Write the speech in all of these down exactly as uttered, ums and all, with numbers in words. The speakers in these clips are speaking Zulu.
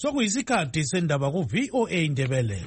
Sokuyisikhathi sendaba ku V O A Ndebele.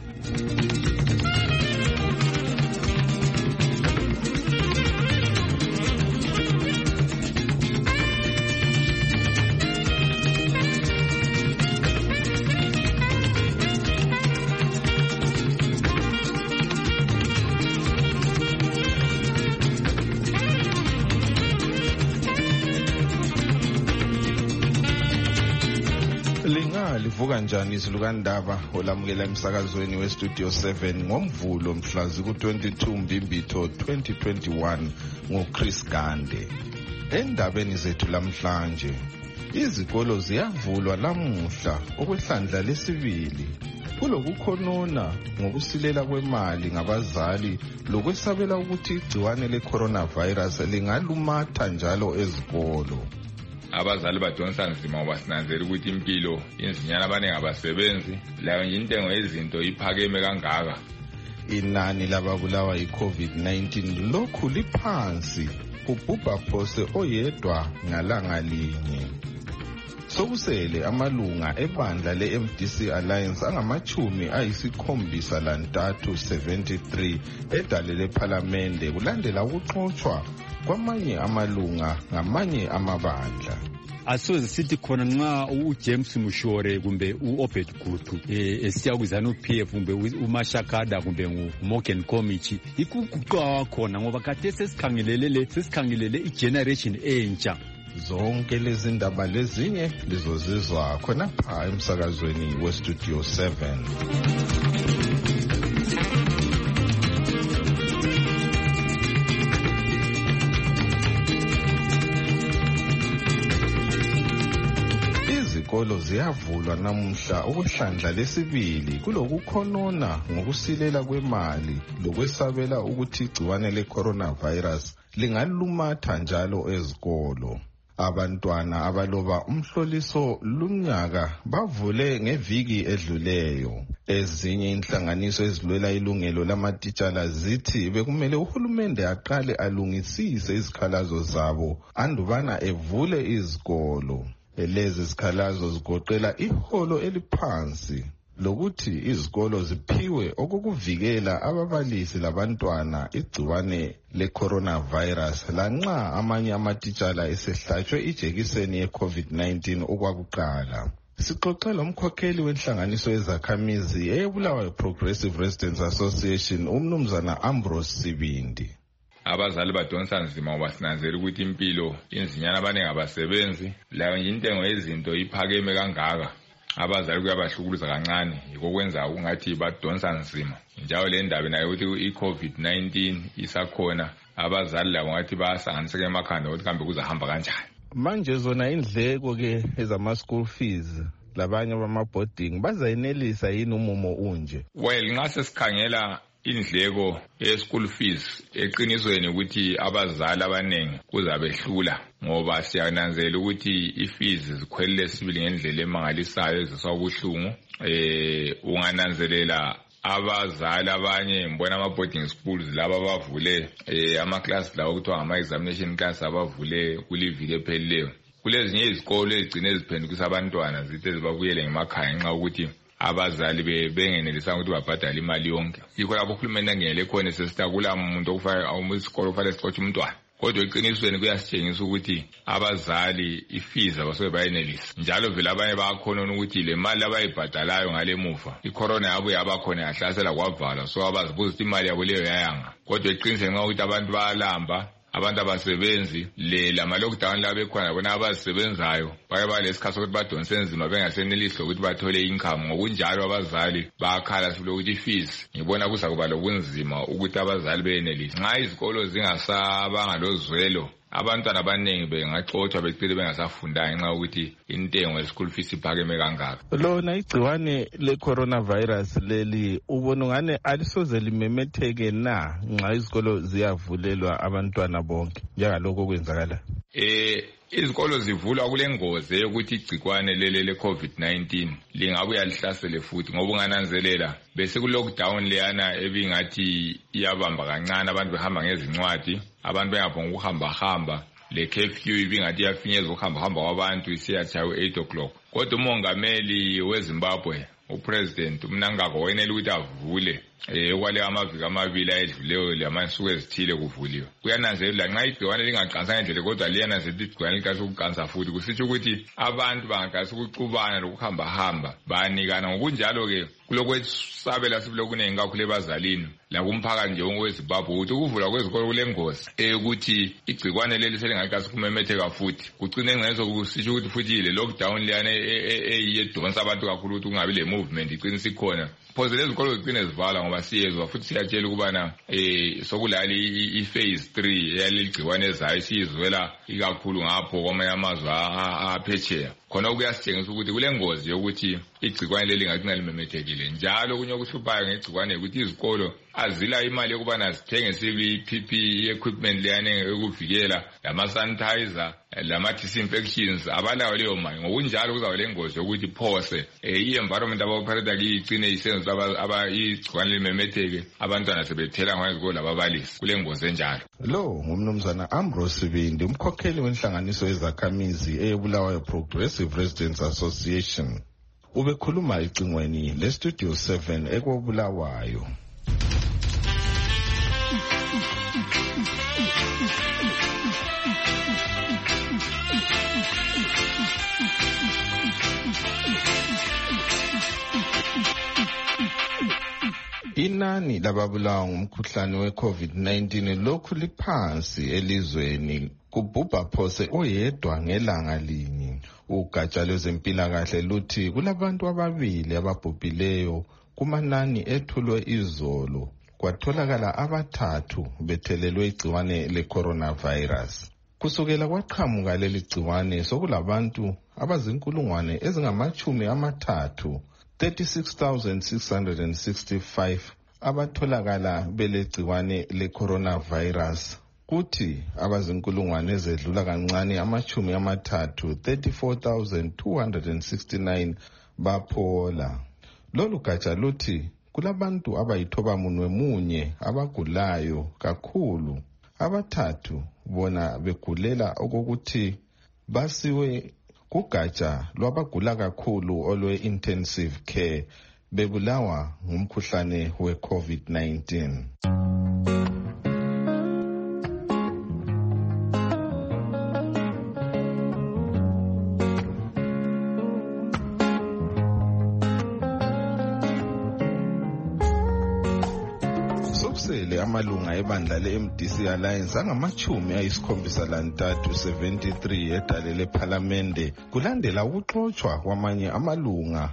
Livuka njani izilukandaba olamukela emsakazweni we Studio seven ngomvulo mhlazi ku twenty-two Mbimbitho twenty twenty-one ngoChris Gande. Endabeni zethu lamhlanje, izikolo ziyavulwa lamuhla okwehlandla lesibili kulokukhonona ngokusilela kwemali ngabazali lokwesabela ukuthi igciwane le-coronavirus lingalumatha njalo ezikolo. Abazali badonsa nzima ngoba sinanzela ukuthi impilo inzinyana abaningi abasebenzi, layo nje intengo yezinto iphakeme kangaka. Inani lababulawa yi-COVID nineteen lokhu liphansi, kubhubha phose oyedwa ngalanga linye. Sokusele amalunga ebandla le-M D C Alliance angamachumi ayisikhombisa lantathu seventy-three edalele ephalamende kulandela ukuxoxwa kwamanye amalunga ngamanye amabandla. Asoze sithi khona nxa uJames Mushore kumbe uObed Gutu eh esiyakuzana uP F kumbe uMashakada kumbe nguMorgan Komichi ikuqwa khona ngoba kade sesikhangelelele sesikhangelele igeneration entsha. Zonke lezi ndaba lezinye lizozizwa khona pha emsakazweni we Studio seven. Izikolo ziyavulwa namuhla okwehlandla lesibili kulokukhonona ngokusilela kwemali lokwesabela ukuthi igciwane le-coronavirus lingalumatha njalo ezikolo. Abantwana abaloba umhloliso lunyaka bavule ngeviki edluleyo. Ezinye inhlanganiso ezilwela ilungelo lamatitshala zithi bekumele uhulumende aqale alungisise izikhalazo zabo andubana evule izikolo. Lezi zikhalazo zigoqela iholo eliphansi lokuthi izikolo ziphiwe okukuvikela ababalisi labantwana igciwane le-coronavirus lanxa amanye amatitshala esehlatshwe ijekiseni ye-COVID nineteen okwakuqala. Sixoxe lomkhokheli wenhlanganiso yezakhamizi eyebulawayo Progressive Residents Association umnumzana Ambrose Sibindi. Abazali badonsa nzima ngoba sinanzela ukuthi impilo inzinyana abaningi abasebenzi, layo nje intengo yezinto iphakeme kangaka. Abazali kuyabahlukuluza kancane yikokwenza ungathi badonsa nzima. Njalo le ndaba nayo ukuthi i-COVID nineteen isakhona, abazali labo ngathi basanganiseke emakhanda ukuthi kambe kuzahamba kanjani. Manje zona indleko ke ezama school fees labanye bama boarding bazayinelisa yini umumo unje? Well, nxa sesikhangela indleko ye-school fees eqinisweni ukuthi abazali abaningi kuzabehlula ngoba siyananzela ukuthi i-fees zikhwelile sibili ngendlela emangalisayo eziswa ubuhlungu. Eh ungananzelela abazali abanye mbona ama boarding schools laba bavule eh ama class lawo kuthiwa ama examination class abavule kuliviki ephelileyo. Kulezinye izikolo ezigcine eziphendukisa abantwana zithi zibabuyele ngemakhaya nxa ukuthi abazali bengenelisa ukuthi babhadale imali yonke. Yikho lapho uhulumeni angele khona sesitakula umuntu okufanele awumisikolo kufanele sicotshe umntwana. Kodwa eqinisweni kuyasitshengisa ukuthi abazali ifees abasobe bayenelisa. Njalo vele abanye bayakhona ukuthi le mali abayibhadalayo ngale muva icorona yabo yabakhona yahlasela kwavala, so abazibuza ukuthi imali yabo leyo yayanga. Kodwa eqinisweni nxa ukuthi abantu bayalamba, abantu abasebenzi le lama lockdown la bekhona bona abasebenzayo baye balesikhathi sokuthi badonse nzima bengasenelisi ukuthi bathole income. Ngokunjalo abazali bayakhala ukuthi fees ngibona kuzakuba lobunzima ukuthi abazali benelise. Nxa izikolo zingasabanga lozwelo, abantwana abaningi bengaxothwa becile bengasafundanga ngenxa ukuthi intengo ye-school fees iphakeme kangaka. Lona igciwane le-coronavirus leli ubona ngane alisoze limemetheke na nxa izikolo ziyavulelwa abantwana bonke njengalokho okwenzakala? Eh izikolo zivulwa kule ngozi yokuthi igcikwane lele le-COVID nineteen lingabuya lihlasele futhi ngoba ungananzelela bese ku lockdown leyana ebingathi iyabamba kancane, abantu behamba ngezincwadi, abantu bengabonga ukuhamba hamba. le curfew ibingathi yafinyeza ukuhamba hamba kwabantu isiyachayo eight o'clock. Kodwa umongameli weZimbabwe upresident uMnangagwa wenele ukuthi avule eh kwale amaviki amabili ayedluleyo lamansuku ezithile kuvuliwe. Kuyananzelela nxa igciwane lingaqansa ngendlela kodwa liyananzelela igciwane likase ukuqansa futhi kusitsho ukuthi abantu bangakase ukuxubana lokuhamba hamba banikana. Ngokunjalo ke kulokwesabela sibile kunengi kakhulu ebazalini lakumphakathi nje weZimbabwe ukuthi ukuvula kwezikolo kulengozi ukuthi igciwane leli selingakase kumemetheka futhi kucine ngezo kusitsho ukuthi futhi le lockdown leyana eyedonsa abantu kakhulu ukuthi kungabi le movement icine sikhona. Phoze lezi zikolo zicine zivala ngoba siyezwa futhi siyatshela ukubana eh sokulali iphase three yaleli gciwane ezayo siyizwela ikakhulu ngapho kwamanye amazwe aphetsheya. Khona kuyasitshengisa ukuthi kulengozi yokuthi igciwane leli ngacina limemethekile. Njalo kunye okuhluphayo ngegciwane ukuthi izikolo azila imali yokubana zithenge sibi P P E equipment leyane ekuvikela lama sanitizer lama disinfections abalawo leyo mali. Ngokunjalo kuzabe lengozi yokuthi phose i-environment abaoperator igcine isenza aba igciwane limemetheke abantwana sebethela ngezikolo lababalisi kulengozi enjalo. Lo ngumnumzana Ambrose Sibindi umkhokheli wenhlanganiso yezakhamizi eyeBulawayo Progressive Residents Association. Ubekhuluma icingweni le Studio seven ekobulawayo. Inani lababulawa ngumkhuhlane we-COVID nineteen lokhu liphansi elizweni kubhubha phose oyedwa ngelanga linye. Ugatsha lwezempilakahle luthi kulabantu ababili ababhubhileyo kumanani ethulwe izolo kwatholakala abathathu bethelelwe igciwane le-coronavirus. Kusukela kwaqhamuka leli gciwane sokulabantu abazinkulungwane ezingamachumi amathathu thirty-six thousand six hundred sixty-five abatholakala belegciwane le-coronavirus. Kuthi abazinkulungwane ezedlula kancane amachumi amathathu thirty-four thousand two hundred sixty-nine baphola. Lolu gatsha luthi kulabantu abayithoba munwe munye abagulayo kakhulu. Abathathu bona begulela okokuthi basiwe kugatsha lwabagula kakhulu olwe-intensive care bebulawa ngumkhuhlane we-COVID nineteen. Sokusele amalunga ebandla le-M D C Alliance angamachumi ayisikhombisa lantathu seventy-three edalele phalamende kulandela ukuxotshwa kwamanye amalunga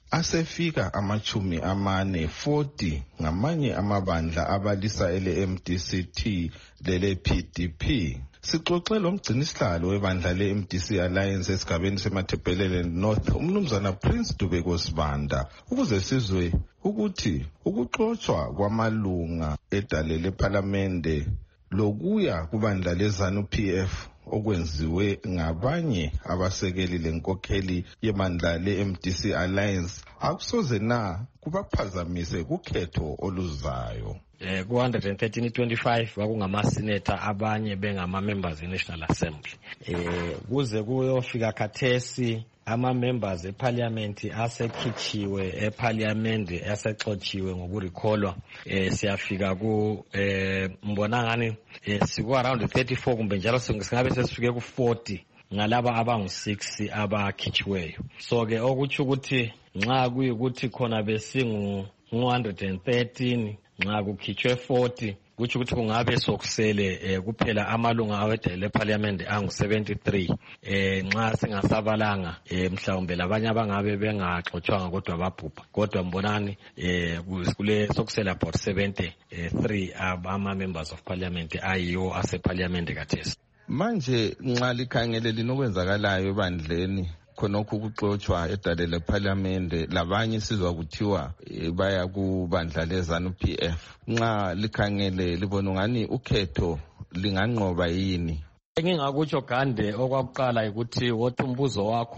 asefika amachumi amane forty ngamanye amabandla abalisa ele-M D C T lele P D P. Sixoxe lo mgcinisihlalo webandla le-M D C Alliance esigabeni seMathebhelele North umnumzana Prince Dubeko Sibanda ukuze sizwe ukuthi ukuxotshwa kwamalunga edalele phalamende lokuya kubandla leZANU P F okwenziwe ngabanye abasekeli lenkokheli yebandla le-M D C Alliance akusoze na kubaphazamise kukhetho oluzayo. Eh ku one hundred thirteen twenty-five wakungama-senator abanye bengama-members e-National Assembly. Eh kuze kuyofika khathesi ama-members eparliament asekhichiwe eparliament asexotshiwe ngokurecallwa eh siyafika ku eh mbona ngani eh siku around thirty-four kumbe njalo singabe sesifike ku forty ngalaba abangu six abakhichiweyo. So ke okuthi ukuthi nxa kuyikuthi khona besingu one hundred thirteen nxa kukhitshwe forty kuthi ukuthi kungabe sokusele eh, kuphela amalunga awedele parliament angu seventy-three eh nxa singasabalanga eh, mhlawumbe labanye abangabe bengaxotshiwanga kodwa babhubha kodwa mbonani eh kule sokusele about seventy-three ama members of parliament ayiwo ase parliament kathesi. Manje nxa likhangele linokwenzakalayo ebandleni khonokho ukuxotshwa edalele parliament labanye sizwa kuthiwa baya kubandla leZANU P F, nxa likhangele libona ngani ukhetho linganqoba yini? Engingakutsho Gande okwakuqala ukuthi wothi umbuzo wakho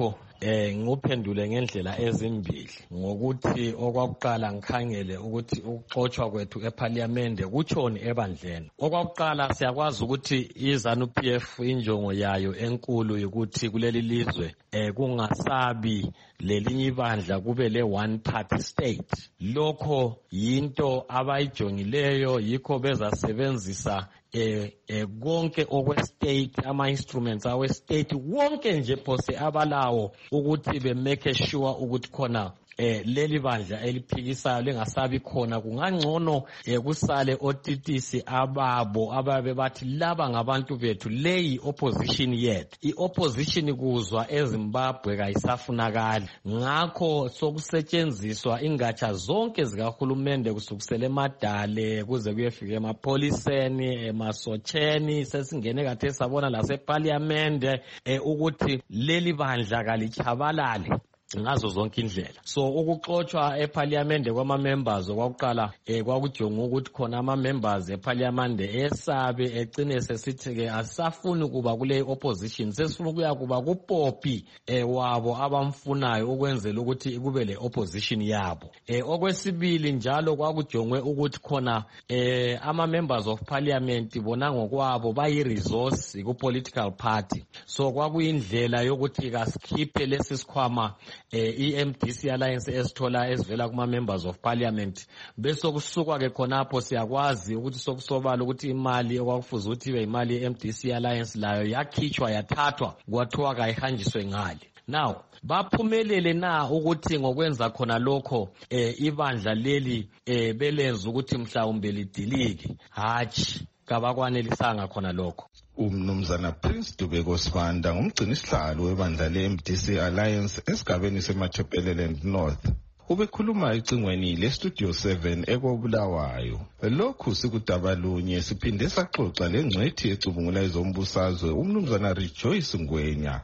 eh nguphendule ngendlela ezimbili ngokuthi okwakuqala ngikhangele ukuthi ukuxoxwa kwethu eParliament kuchoni ebandleni. Okwakuqala siyakwazi ukuthi iZANU-P F injongo yayo enkulu ukuthi kuleli lizwe eh kungasabi lelinye ibandla kube le one party state. Lokho yinto abayijongileyo, yikho bezasebenzisa eh eh konke okwe state, ama instruments awe state wonke nje phose abalawo ukuthi be make sure ukuthi khona eh leli bandla eliphikisayo lengasabi khona. Kungangcono eh kusale otitisi ababo ababe bathi laba ngabantu bethu, leyi opposition yethu. I opposition kuzwa eZimbabwe kayisafunakali, ngakho sokusetshenziswa ingatsha zonke zikahulumende kusukusela emadale kuze kuyefika emapholiseni, emasocheni, sesingene kade sabona laseParliament eh ukuthi leli bandla kalichabalale ngazo zonke indlela. So ukuxoxwa eParliament kwama members okwakuqala eh kwakujonga ukuthi khona ama members eParliament esabe egcine sesithi ke asafuni kuba kule opposition, sesifuna kuya kuba kuPopi eh wabo abamfunayo ukwenzela ukuthi kube le opposition yabo. Eh okwesibili njalo kwakujongwe ukuthi khona eh ama members of Parliament bona ngokwabo bayi resource ku political party. So kwakuyindlela yokuthi kasikhiphe lesi sikhwama eh i-M D C Alliance esithola esivela kuma members of Parliament, bese kusuka ke khonapho siyakwazi ukuthi sokusobala ukuthi imali okwakufuza ukuthi ibe imali ye-M D C Alliance layo yakhitshwa yathathwa kwathiwa kayihanjiswe ngale. Now baphumelele na ukuthi ngokwenza khona lokho eh ibandla leli eh belenza ukuthi mhlawumbe lidilike? Hatshi, kabakwanelisanga khona lokho. Umnumzana Prince Dubeko Sibanda ngumgcini isihlalo webandla le-M D C Alliance esigabeni seMatabeleland North. Ubekhuluma ecingweni le-Studio seven ekobulawayo. Lokhu sikudabalunye siphinde saxoxa lengcwethi ecubungula ezombusazwe umnumzana Rejoice Ngwenya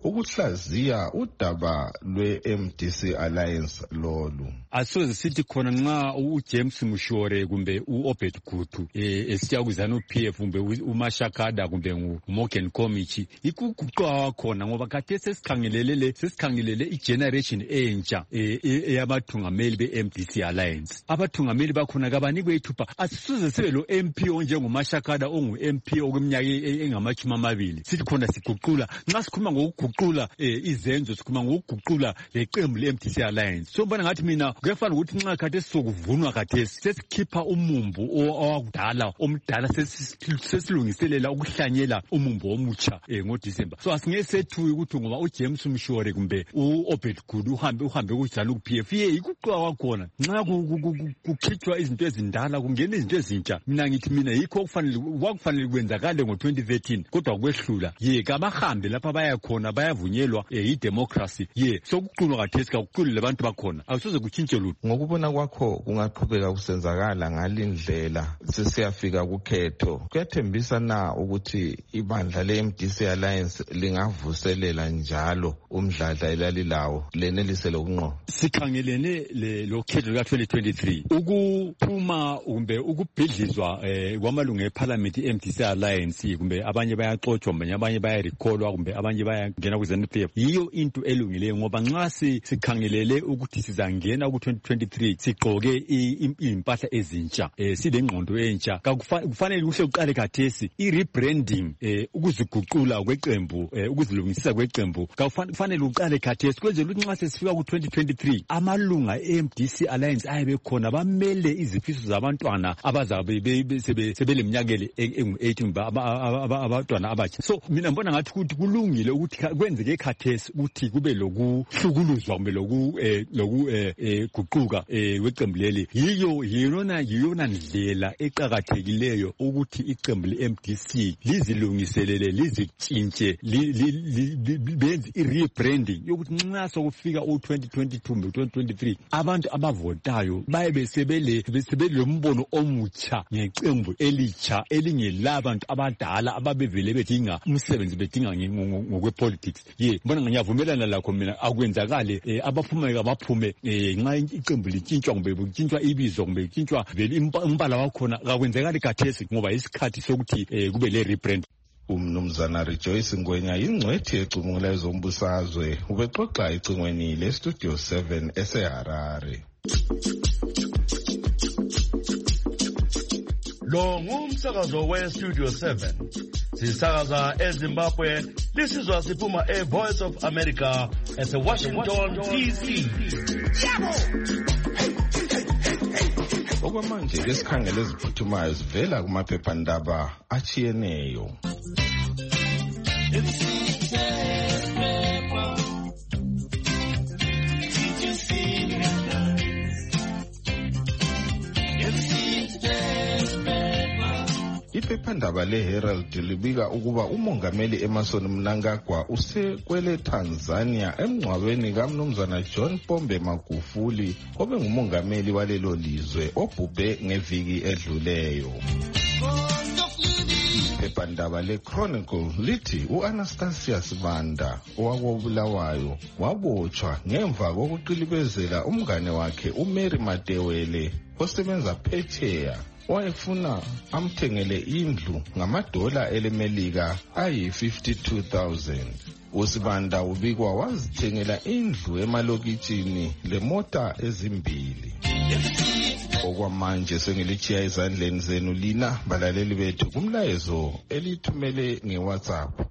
ukuhlaziya udaba lwe-M D C Alliance lolu. Asoze sithi khona nxa uJames Mushore kumbe uObed Gutu eh esiya kuZANU-P F kumbe uMashakada kumbe nguMorgan Komichi ikuguqwa khona ngoba kade sesikhangelele sesikhangelele igeneration entsha eyabathungameli be-M D C Alliance. Abathungameli bakhona kabanikwe ithupa, asisuze sibe lo M P onjengomashakada ongu-M P okweminyaka engamachumi amabili. Sithi khona siguqula nxa sikhuluma ngokuguqula guqula izenzo, sikhuluma ngokuguqula leqembu le-M D C Alliance. So mbona ngathi mina kuyafana ukuthi nxa khathesi sokuvunwa khathesi sesikhipha umumbu owakudala omdala sesilungiselela ukuhlanyela umumbu omutsha ngoDisemba. So asingeke sethuye ukuthi ngoba uJames Mshore kumbe uObed Gutu uhambe uhambe kuZANU-P F ye ikuqwa kwakhona nxa kukhitshwa izinto ezindala kungena izinto ezintsha. Mina ngithi mina yikho okufanele kwakufanele kwenzakale ngo twenty thirteen kodwa kwehlula ye kabahambe lapha baya khona bayavunyelwa i-democracy ye sokuqulwa khathesi kakuqulile abantu bakhona awusoze kutshintshe lutho. Ngokubona kwakho kungaqhubeka kusenzakala ngalindlela sesiyafika kukhetho, kuyathembisa na ukuthi ibandla le-M D C Alliance lingavuselela njalo umdladla elalilawo lenelise lokunqoba? Sikhangelene lokhetho luka twenty twenty-three ukuphuma kumbe ukubhidlizwa kwamalungu eParliament i-M D C Alliance kumbe abanye bayaxoxwa kumbe abanye bayarecallwa kumbe abanye bayangena kuZANU-P F yiyo into elungileyo ngoba nxa sikhangelele ukuthi sizangena ku twenty twenty-three sigqoke impahla ezintsha silengqondo entsha kufanele kuhle uqale khathesi i-rebranding ukuziguqula kweqembu ukuzilungisisa kweqembu kufanele uqale khathesi kwenzela ukuthi nxa sesifika ku twenty twenty-three amalunga e-M D C Alliance ayabe khona bamele izifiso zabantwana abazabe sebeleminyaka engu-eighteen abantwana abatsha. So mina mbona ngathi ukuthi kulungile ukuthi kwenzeke khathesi ukuthi kube lokuhlukuluzwa kumbe loku loku guquka kweqembu leli. Yiyo yiyona yiyona ndlela eqhakathekileyo ukuthi iqembu le-M D C lizilungiselele lizitshintshe benze i-rebranding yokuthi nxa sokufika u twenty twenty-two kumbe twenty twenty-three abantu abavotayo baye sebele sebelombono omutsha ngeqembu elitsha elingelabantu abadala ababevele bedinga umsebenzi bedinga ngokwepolitics. Ye mbona ngiyavumelana lakho mina akwenzakale abaphumayo abaphume nxa iqembu litshintshwa kumbe litshintshwa ibizo kumbe litshintshwa vele umbala wakhona akwenzakali khathesi ngoba isikhathi sokuthi kube le rebrand. Umnumzana Rejoice Ngwenya ingcwethi ecubungula ezombusazwe ubexoxa ecingweni leStudio seven eseHarare. Lo ngumsakazo weStudio seven. Sisakaza eZimbabwe, lisizwa siphuma eVoice of America eseWashington D C. Okwamanje lesikhangele eziphuthumayo sivela kumaphephandaba achiyeneyo. Iphephandaba leHerald libika ukuba umongameli Emmerson Mnangagwa usekwele Tanzania emngcwabeni kaMnumzana John Pombe Magufuli obengumongameli walelo lizwe obhubhe ngeviki edluleyo. Iphephandaba leChronicle lithi uAnastasius Banda owakobulawayo wabotshwa ngemva kokuqilibezela umngane wakhe uMary Madewele osebenza phetsheya wayefuna amthengele indlu ngamadola elemelika ayi fifty-two thousand. Usibanda ubikwa wazithengela indlu emalokitshini lemota ezimbili. Okwamanje sengilichiya ezandleni zenu lina balaleli bethu kumlayezo elithumele ngeWhatsApp.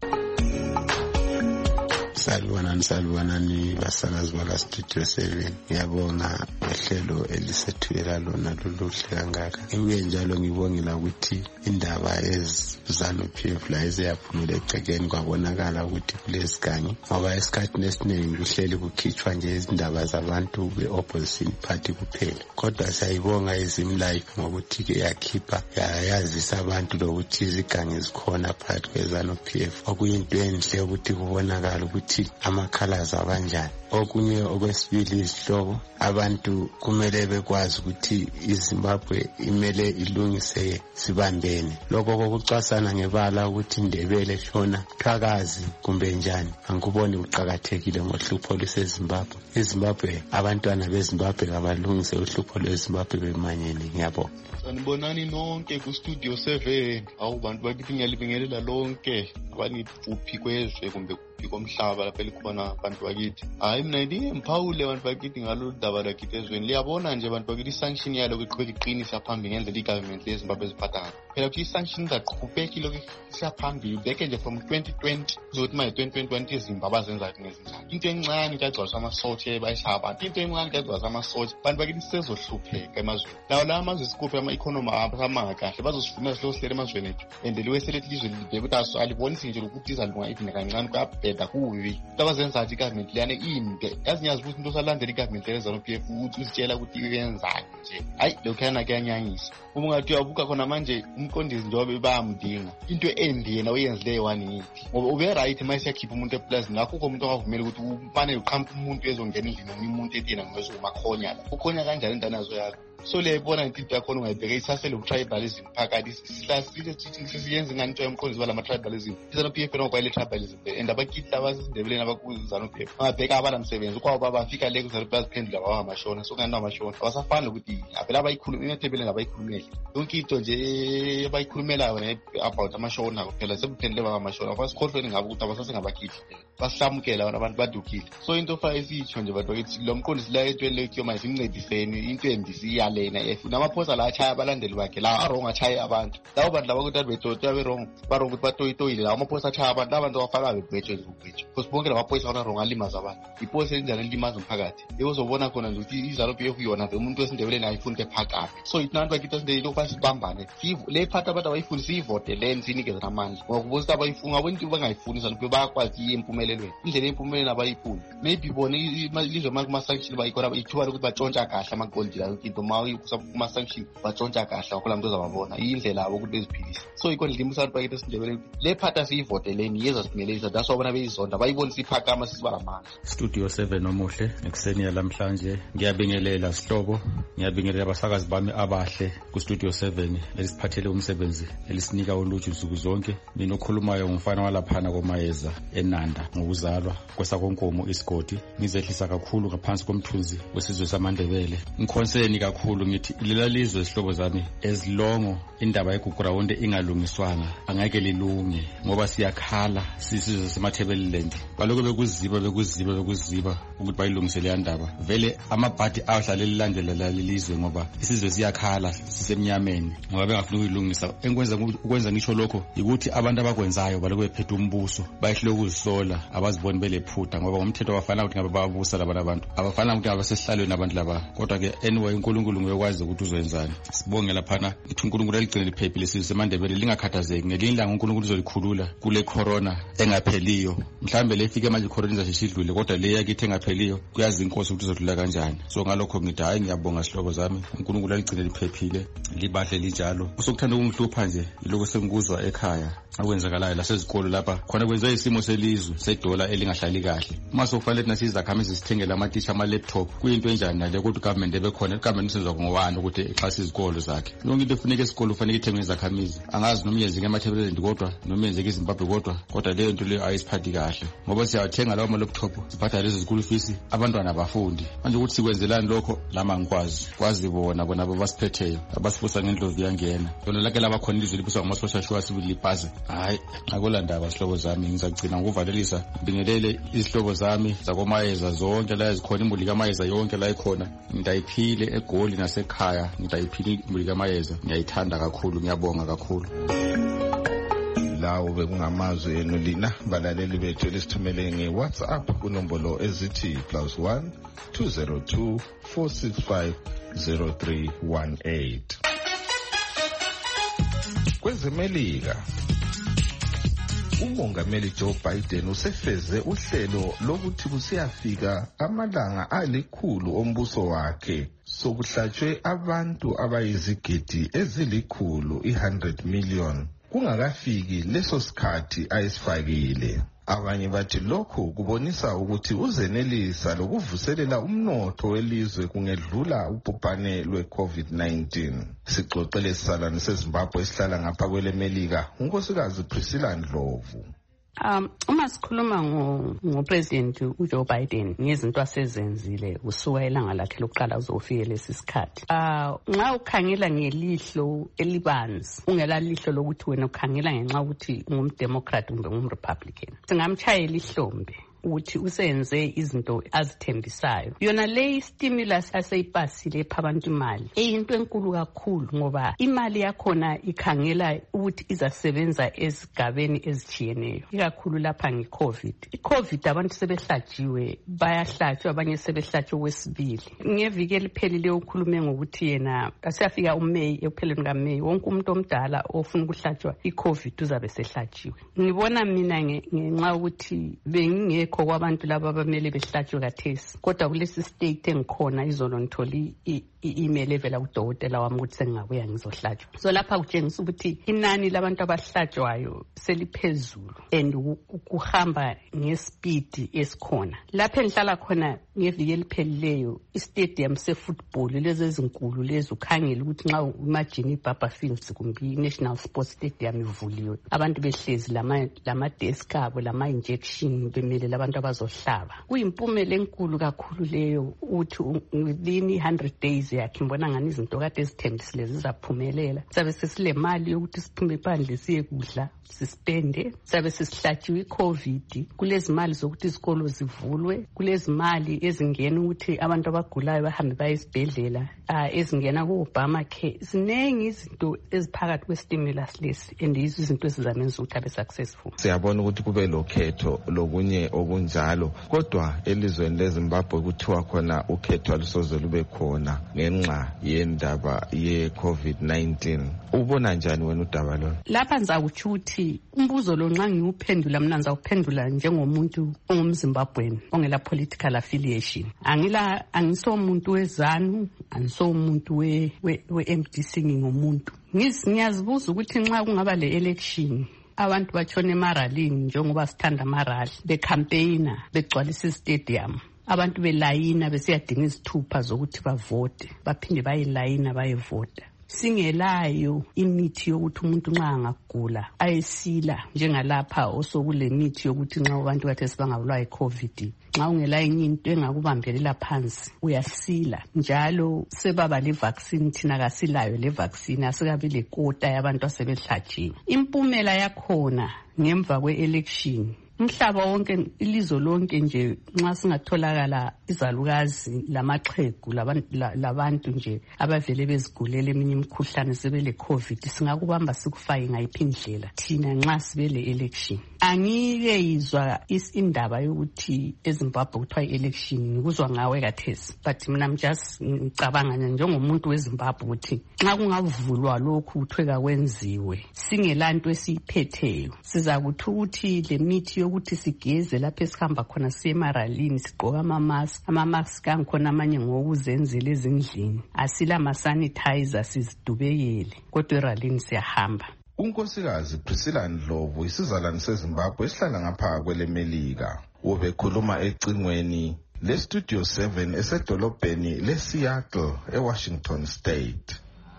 Salwanani salwanani basakazi baka Studio seven. Ngiyabonga ngehlelo elisethwela lona loluhle kangaka. Ngibuye njalo ngibongela ukuthi indaba ezizano P F la eziyaphumula egcekeni kwabonakala ukuthi kulesigangi ngoba esikhathini esiningi kuhleli kukhitshwa nje izindaba zabantu be-opposition party kuphela. Kodwa siyayibonga iZimlife ngokuthi ke yakhipha yazisa abantu lokuthi izigangi zikhona phakathi kwezano P F. Okuyinto enhle ukuthi kubonakala ukuthi amakhalaza abanjani. Okunye okwesibili isihloko abantu kumele bekwazi ukuthi iZimbabwe imele ilungise sibambene. Lokho kokucwasana ngebala ukuthi Ndebele shona qhakazi kumbe njani angikuboni kuqhakathekile ngohlupho lweZimbabwe. iZimbabwe abantwana beZimbabwe kabalungise uhlupho lweZimbabwe bemanyene. Ngiyabonga. Sanibonani nonke ku Studio seven. Awu bantu bakithi ngiyalibingelela lonke abaniphi kwezwe kumbe kuphi komhlaba lapha likhona abantu bakithi. Hayi mina ndiye mphawule abantu bakithi ngalo daba lakithi ezweni. Liyabona nje abantu bakithi sanction yalo kuqhubeka iqinisa phambili ngendlela igovernment leZimbabwe eziphatha. Phela ukuthi sanction zaqhubeka lokho siyaphambili beke nje from twenty twenty zokuthi manje twenty twenty-one iZimbabwe azenza ngezinjani. Into encane kuyagcwasa amasotshe bayishaya abantu. Into encane kuyagcwasa amasotshe. Abantu bakithi sezohlupheka emazweni. Lawo la amazwe sikuphe ama-economy ama kahle bazosifuna sihlosele emazweni ethu. And liweselethi lizwe libheke ukuthi alibonisi nje ukuthi izalunga ivine kancane kuyabheda kubi. Abazenza ukuthi igovernment liyane imbe. Yazi ngiyazi ukuthi into osalandela igovernment lezano P F ukuthi uzitshela ukuthi iyenzani nje. Hayi lokho yana kuyanyanyisa. Uma ungathi uyabuka khona manje umqondisi njengoba bayamdinga. Into endi yena oyenzileyo one eighty. Ngoba ube right mase yakhipha umuntu eplaza ngakho umuntu ongavumeli ukuthi umfane uqhampa umuntu ezongena endlini noma umuntu ethina ngokumakhonya la. Ukhonya kanjani intanazo yakho? So leyibona into yakhona ungayibheka isasele utribalism phakathi sisasile sithi sisiyenza ngani into yomqondisi wala tribalism. Izano P F nokwayile tribalism and abakithi abasindebeleni abakuzano P F ngabheka abana umsebenzi ukwawo bafika le kuzalo baziphendula abamashona so ngani amashona abasafani ukuthi avela abayikhuluma imathebele ngabayikhulumele yonke into nje abayikhulumelayo ne about amashona kuphela sebuphendule abamashona basikhohlweni ngabo ukuthi abasase ngabakithi basihlamukela abantu badukile. So into fa isitsho nje abantu bakithi lo mqondisi la etwele kuyoma isincediseni into endisiya lena if namaphosa la achaya abalandeli bakhe la wrong achaya abantu lawo bantu laba ukuthi betotya be wrong ba wrong ukuthi batoyitoyile la amaphosa achaya abantu abantu bafaka bebheje ukubheje because bonke lamaphosa ona wrong alimaza abantu iphosa enjani limaza umphakathi yebo uzobona khona ukuthi izalo P F yona umuntu wesindebeleni ayifuni ephakathi. So ithantu bakithi sindebele lokho basibambane le phatha abantu abayifuni sivote leni sinikeze amandla ngokubuza ukuthi abayifuni abantu bangayifuni izalo P F bayakwazi impumelelweni indlela impumelelo abayifuni maybe bona ilizwe makuma sanction bayikora ithuba ukuthi batshontsha kahle amagold la into kuma sanction batshontsha kahle akho lamntu uzababona indlela abo ukuthi beziphilise. So ikho ndima usathi bakithi sindebele le phatha siyivoteleni yeza singeleza that's why bona beyizonda bayibona siphakama sisibalamana. Studio seven omuhle ekseni yalamhlanje ngiyabingelela sihlobo ngiyabingelela abasakazi bami abahle ku Studio seven elisiphathele umsebenzi elisinika uluju nsuku zonke. Mina okhulumayo ngumfana walaphana komayeza eNanda ngokuzalwa kwesakonkomo isigodi ngizehlisa kakhulu ngaphansi komthunzi wesizwe samaNdebele ngikhonseni kakhulu kakhulu ngithi lela lizwe sihlobo zami ezilongo indaba yeGugurawonde ingalungiswanga angeke lilunge ngoba siyakhala sisizwe semathebeleland baloko bekuziba bekuziba bekuziba ukuthi bayilungise le ndaba vele amabhadi ahlale lilandela lelizwe ngoba isizwe siyakhala sisemnyameni ngoba bengafuna ukuyilungisa engikwenza ukwenza ngisho lokho ukuthi abantu abakwenzayo baloko bephethe umbuso bayihlule ukuzisola abaziboni belephutha ngoba ngomthetho abafana ukuthi ngabe babusa labantu abantu abafana ukuthi abasesihlalweni abantu laba kodwa ke anyway uNkulunkulu nguyekwazi ukuthi uzowenzani sibonge laphana ithi uNkulunkulu eligcine liphephile sizwe semandebele lingakhathazeki ngelinye ilanga uNkulunkulu uzolikhulula kule corona engapheliyo mhlambe lefike manje corona izashishidlule kodwa le yakithi engapheliyo kuyazi inkosi ukuthi izodlula kanjani so ngalokho ngithi hayi ngiyabonga sihlobo zami uNkulunkulu aligcine liphephile libahle linjalo usokuthanda ukungihlupha nje iloko sengikuzwa ekhaya akwenzakalayo lasezikolo lapha khona kwenziwa isimo selizwe sedola elingahlali kahle mase kufanele nasizakhamisa sithengele amatisha ama laptop kuyinto enjani nale ukuthi government ebekhona government isenzwa ngowani ukuthi exhasa izikolo zakhe lonke into efuneka esikolo ufanele ithengwe izakhamizi angazi noma yenzeke emathebeleni kodwa noma yenzeke iZimbabwe kodwa kodwa leyo nto leyo ayisiphathi kahle ngoba siyathenga lawo ama laptop siphatha lezi school fees abantwana abafundi manje ukuthi sikwenzelani lokho lama ngikwazi kwazi bona bona abasiphetheyo abasifusa ngendlovu yangena yona lake labakhona ilizwe liphuswa ngama social sure civil lipaze hayi akulandaba sihlobo zami ngizagcina ngokuvalelisa ngibingelele izihlobo zami zakomayeza zonke la ezikhona imbuli kamayeza yonke la ikhona ngidayiphile eGoli nasekhaya ngidayiphile imbuli kamayeza ngiyayithanda kakhulu ngiyabonga kakhulu lawo bekungamazwi enu lina balaleli bethu elisithumele ngeWhatsApp kunombolo ezithi plus one two zero two four six five zero three one eight. Kwezemelika umongameli Joe Biden usefeze uhlelo lokuthi kusiyafika amalanga alikhulu ombuso wakhe sokuhlatshwe abantu abayizigidi ezilikhulu i one hundred million kungakafiki leso sikhathi ayisifakile. Abanye bathi lokhu kubonisa ukuthi uzenelisa lokuvuselela umnotho welizwe kungedlula ubhubhane lwe-COVID nineteen. Sixoxele sisalane seZimbabwe esihlala ngapha kwelemelika unkosikazi Priscilla Ndlovu. Um uma sikhuluma ngo ngopresident uJoe Biden ngezinto asezenzile usuka elanga lakhe lokuqala uzofika lesisikhathi. Ah nxa ukhangela ngelihlo elibanzi ungela lihlo lokuthi wena ukhangela ngenxa ukuthi ungumdemocrat kumbe ungumrepublican. Singamchayela ihlombe ukuthi usenze izinto azithembisayo. Yona le stimulus aseyipasile phabantu imali eyinto enkulu kakhulu ngoba imali yakhona ikhangela ukuthi izasebenza ezigabeni ezijiyeneyo ikakhulu lapha ngeCovid. iCovid abantu sebehlajiwe bayahlatshwa abanye sebehlatshwe wesibili. Ngeviki eliphelile ukhulume ngokuthi yena asiyafika uMay ekupheleni kaMay wonke umuntu omdala ofuna ukuhlatshwa iCovid uzabe sehlajiwe. Ngibona mina ngenxa ukuthi benginge kho kwabantu laba abamele behlatshwe kathesi kodwa kulesi state engikhona izolo ngitholi i-email evela kudokotela wami ukuthi sengingabuya ngizohlatshwa. So lapha kutshengisa ukuthi inani labantu abahlatshwayo seliphezulu and kuhamba ngespeed esikhona. Lapha engihlala khona ngeviki eliphelileyo istadium sefootball lezi ezinkulu lezi ukhangela ukuthi nxa imagine iBaba Fields kumbe iNational Sports Stadium ivuliwe abantu behlezi lama lama desk abo lama injection bemele abantu abazohlaba. Kuyimpumela enkulu kakhulu leyo uthi within one hundred days yakhe ngibona ngani izinto kade ezithembisile zizaphumelela. Sabe sesile mali yokuthi siphume phandle siye kudla sispende. Sabe sesihlatshiwe iCovid kulezi mali zokuthi izikolo zivulwe kulezi mali ezingena ukuthi abantu abagulayo bahambe baye esibhedlela ezingena ku-Obama care. Zinengi izinto eziphakathi kwestimulus lesi and yizo izinto ezizamenza ukuthi abe successful. Siyabona ukuthi kube lokhetho lokunye okunjalo kodwa elizweni leZimbabwe kuthiwa khona ukhetho alusoze lube khona ngenxa yendaba ye-COVID nineteen. Ubona njani wena udaba lo? Lapha ngizakutsho ukuthi umbuzo lo nxa ngiwuphendula mina ngizawuphendula njengomuntu ongumZimbabwean ongela political affiliation. Angila angiso umuntu wezanu angiso umuntu we we-M D C ngingumuntu. Ngizibuza ukuthi nxa kungaba le election abantu batshone emaralini njengoba sithanda amarali becampaigner begcwalisa istadium abantu belayina besiyadinga izithupha zokuthi bavote baphinde bayelayina bayevota. singelayo imithi yokuthi umuntu nxa angagula ayesila njengalapha osokule mithi yokuthi nxa abantu bathe sibangabulawa yiCovid nxa ungela into engakubambelela phansi uyasila njalo sebaba le vaccine thina kasilayo le vaccine asikabi le kota yabantu asebehlatshiwe. Impumela yakhona ngemva kwe-election umhlaba wonke ilizwe lonke nje nxa singatholakala izalukazi lamaxhegu labantu nje abavele bezigulela eminye imikhuhlane sebele COVID singakubamba sikufake ngayiphi indlela thina nxa sibele election. Angike yizwa indaba yokuthi eZimbabwe kuthiwa i-election ngikuzwa ngawe kathesi but mina just ngicabanga njengomuntu weZimbabwe ukuthi nxa kungavulwa lokhu kuthweka kwenziwe singelanto esiyiphetheyo sizakuthi ukuthi le mithi ukuthi sigeze lapho esihamba khona siye emaralini sigqoka ama-mask ama-mask angikhona amanye ngokuzenzela ezindlini asila ama-sanitizer sizidubekele kodwa eralini siyahamba. Unkosikazi Priscilla Ndlovu isizalwane seZimbabwe esihlala ngapha kwelemelika ubekhuluma ecingweni le-Studio seven esedolobheni le-Seattle eWashington State.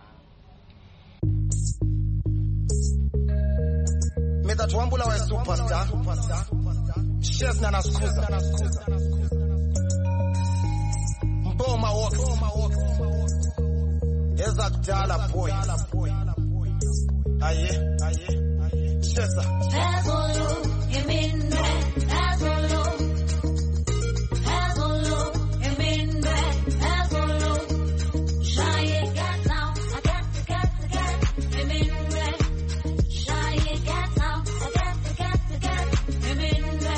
Metatwambula wa superstar Chef Nana Skuza Mboma Walks Eza kudala boy Aye, aye, Chesa Hazolo, Yeminwe, Hazolo Hazolo, Yeminwe, Hazolo Shaye got now, I got to, got to, got Yeminwe Shaye got now, I got to, got to, got Yeminwe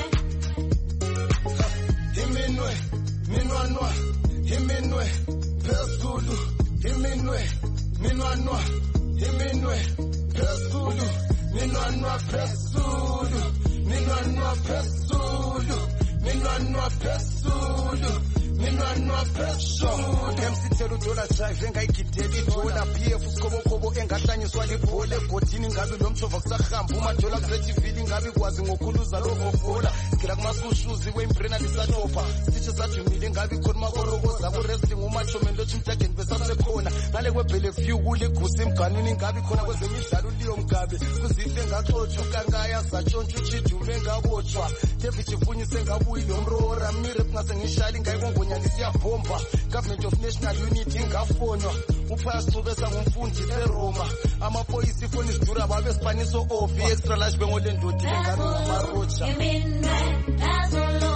Yeminwe, Minwanwa Yeminwe, Pesulu Yeminwe, Minwanwa Yeminwe Pesulu, minwanwa pesulu, minwanwa pesulu, minwanwa pesulu, minwanwa pesulu. M C Telu dola drive engayigideli dola P F skobo kobo engahlanyiswa libhole godini ngabi lomthova kusahamba umadola kusetivili ngabi kwazi ngokhuluza lovofola sikela kumasushuzi wembrena lisatopa sithe sajumile ngabi khona makorokoza ku wrestling umachomendo chimtageni besasekhona ngale kwebhele view kule gusi imganini ngabi khona kwezemidlalo liyo mgabe kuzihle ngaxotsho kangaya satshontsho chidume ngabotshwa David chifunyise ngabuyi lomrora mire kungase ngishali ngayikongonya siyabomba government of national unity ngafonwa upastor besa ngumfundi eRoma amaphoyisi phone isidura babe Spanish off extra large bengole ndodi ngabe ngamarocha Yeminwe Hazolo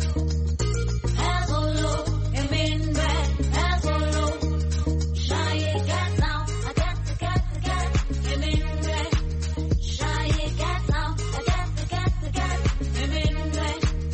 Hazolo Yeminwe Hazolo Shaye got now I got to got to got Yeminwe Shaye got now I got to got to got Yeminwe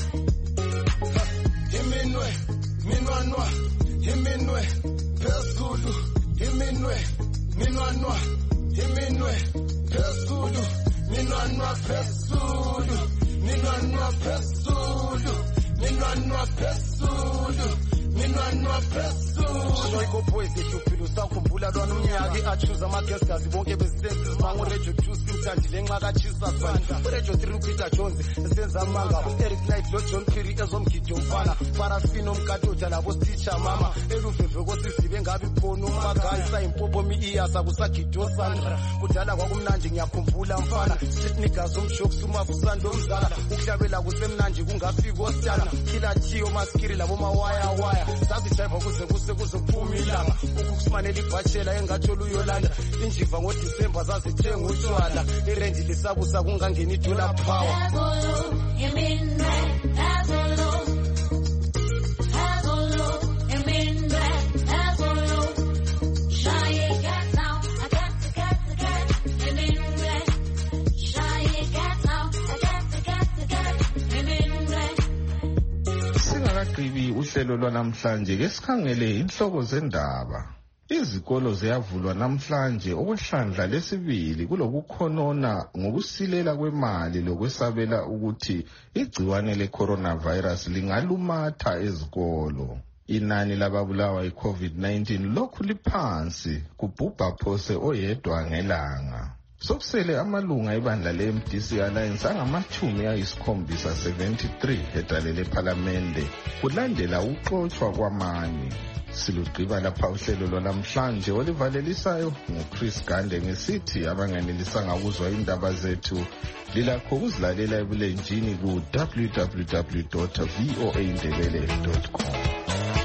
Yeminwe Minwanwa Yeminwe Pesulu Yeminwe Minwanwa Yeminwe Pesulu Minwanwa Pesulu Minwanwa Pesulu Minwanwa Pesulu Minwanwa Pesulu Shoyiko boys ehlupilo sakhumbula lwana umnyaka achuza amagesgazi bonke besenses mango radio two simthandile nxa kachisa sibani radio three Peter Jones esenza amanga Eric Knight lo John Kerry ezomgido mfana parafino mkatota labo teacher mama eluveve kosizibe ngabi khona umagayi sayimpopo mi iyasa kusagido Sandra kudala kwakumnandi ngiyakhumbula mfana sitnigas umjokes umavusando umzala ukuhlabela kusemnandi kungafika osana kila thiyo maskiri labo mawaya waya sazi drive kuze kuse kuze kuphuma ilanga ukusimanela ibhatshela engatholo uyolanda injiva ngo December zazithenga utshwala irendi lisabusa kungangeni dollar power Hazolo Yeminwe Hazolo Hazolo Yeminwe Hazolo Shaye got now I got to got to got Yeminwe Shaye got now I got to got to got Yeminwe Singakagqibi uhlelo lwanamhlanje ke sikhangele inhloko zendaba. Izikolo ziyavulwa namhlanje okwehlandla lesibili kulokukhonona ngokusilela kwemali lokwesabela ukuthi igciwane le-coronavirus lingalumatha ezikolo. Inani lababulawa i-COVID nineteen lokhu liphansi kubhubha phose oyedwa ngelanga. Sokusele amalunga ebandla le-M D C Alliance angamachumi ayisikhombisa seventy-three edalele ephalamende kulandela ukuxotshwa kwamanye. Silugqiba lapha uhlelo lwanamhlanje olivalelisayo nguChris Gande ngesithi abanganelisanga ukuzwa indaba zethu lilakho ukuzilalela ebulenjini ku w w w dot v o a indebele dot com.